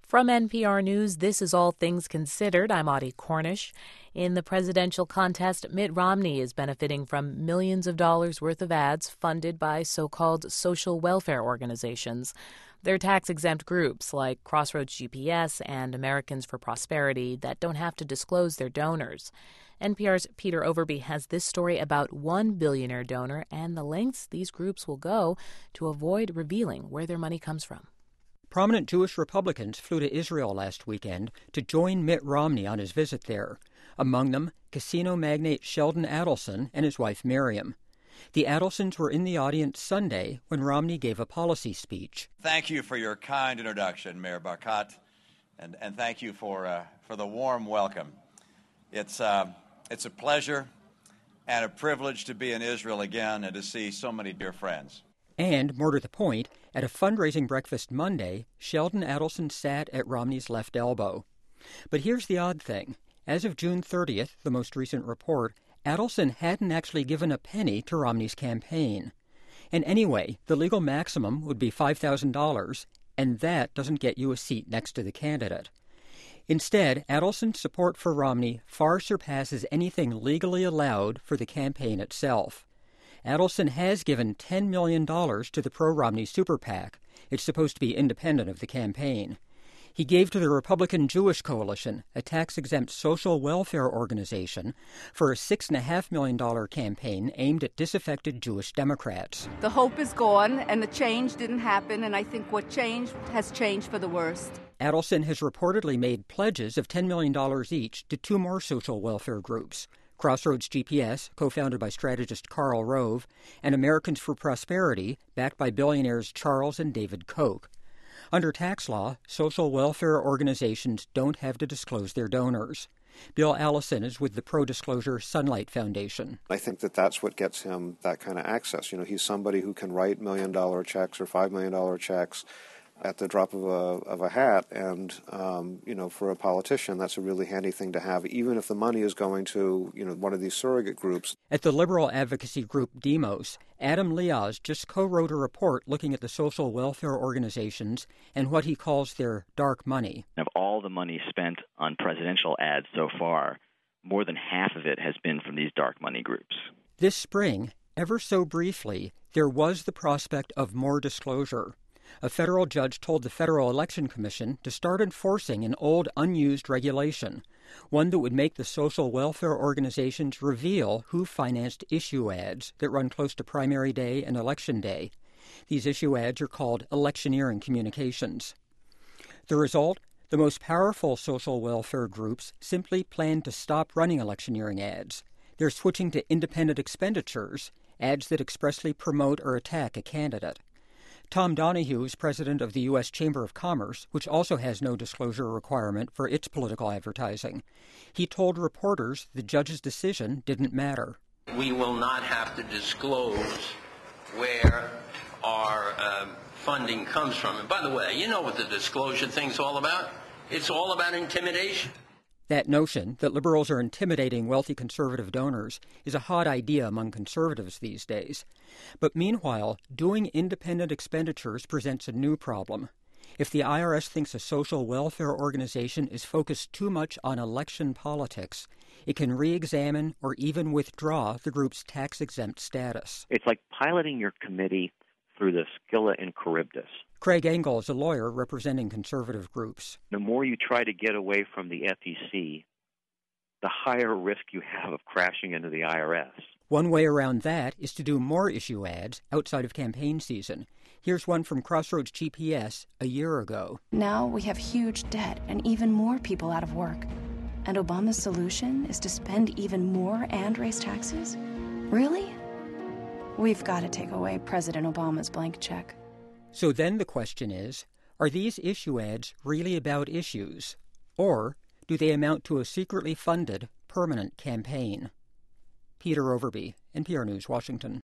From NPR News, this is All Things Considered. I'm Audie Cornish. In the presidential contest, Mitt Romney is benefiting from millions of dollars worth of ads funded by so-called social welfare organizations. They're tax-exempt groups like Crossroads GPS and Americans for Prosperity that don't have to disclose their donors. NPR's Peter Overby has this story about one billionaire donor and the lengths these groups will go to avoid revealing where their money comes from. Prominent Jewish Republicans flew to Israel last weekend to join Mitt Romney on his visit there. Among them, casino magnate Sheldon Adelson and his wife Miriam. The Adelsons were in the audience Sunday when Romney gave a policy speech. Thank you for your kind introduction, Mayor Barkat, and thank you for the warm welcome. It's a pleasure and a privilege to be in Israel again and to see so many dear friends. And, more to the point, at a fundraising breakfast Monday, Sheldon Adelson sat at Romney's left elbow. But here's the odd thing. As of June 30th, the most recent report, Adelson hadn't actually given a penny to Romney's campaign. And anyway, the legal maximum would be $5,000, and that doesn't get you a seat next to the candidate. Instead, Adelson's support for Romney far surpasses anything legally allowed for the campaign itself. Adelson has given $10 million to the pro-Romney super PAC. It's supposed to be independent of the campaign. He gave to the Republican Jewish Coalition, a tax-exempt social welfare organization, for a $6.5 million campaign aimed at disaffected Jewish Democrats. The hope is gone, and the change didn't happen, and I think what changed has changed for the worst. Adelson has reportedly made pledges of $10 million each to two more social welfare groups, Crossroads GPS, co-founded by strategist Karl Rove, and Americans for Prosperity, backed by billionaires Charles and David Koch. Under tax law, social welfare organizations don't have to disclose their donors. Bill Allison is with the pro-disclosure Sunlight Foundation. I think that that's what gets him that kind of access. You know, he's somebody who can write $1 million checks or $5 million checks at the drop of a hat, and for a politician, that's a really handy thing to have, even if the money is going to one of these surrogate groups. At the liberal advocacy group Demos, Adam Liaz just co-wrote a report looking at the social welfare organizations and what he calls their dark money. Of all the money spent on presidential ads so far, more than half of it has been from these dark money groups. This spring, ever so briefly, there was the prospect of more disclosure. A federal judge told the Federal Election Commission to start enforcing an old, unused regulation, one that would make the social welfare organizations reveal who financed issue ads that run close to primary day and election day. These issue ads are called electioneering communications. The result? The most powerful social welfare groups simply plan to stop running electioneering ads. They're switching to independent expenditures, ads that expressly promote or attack a candidate. Tom Donahue is president of the U.S. Chamber of Commerce, which also has no disclosure requirement for its political advertising. He told reporters the judge's decision didn't matter. We will not have to disclose where our funding comes from. And by the way, you know what the disclosure thing's all about? It's all about intimidation. That notion that liberals are intimidating wealthy conservative donors is a hot idea among conservatives these days. But meanwhile, doing independent expenditures presents a new problem. If the IRS thinks a social welfare organization is focused too much on election politics, it can re-examine or even withdraw the group's tax-exempt status. It's like piloting your committee through the Scylla and Charybdis. Craig Engel is a lawyer representing conservative groups. The more you try to get away from the FEC, the higher risk you have of crashing into the IRS. One way around that is to do more issue ads outside of campaign season. Here's one from Crossroads GPS a year ago. Now we have huge debt and even more people out of work. And Obama's solution is to spend even more and raise taxes? Really? We've got to take away President Obama's blank check. So then the question is, are these issue ads really about issues? Or do they amount to a secretly funded, permanent campaign? Peter Overby, NPR News, Washington.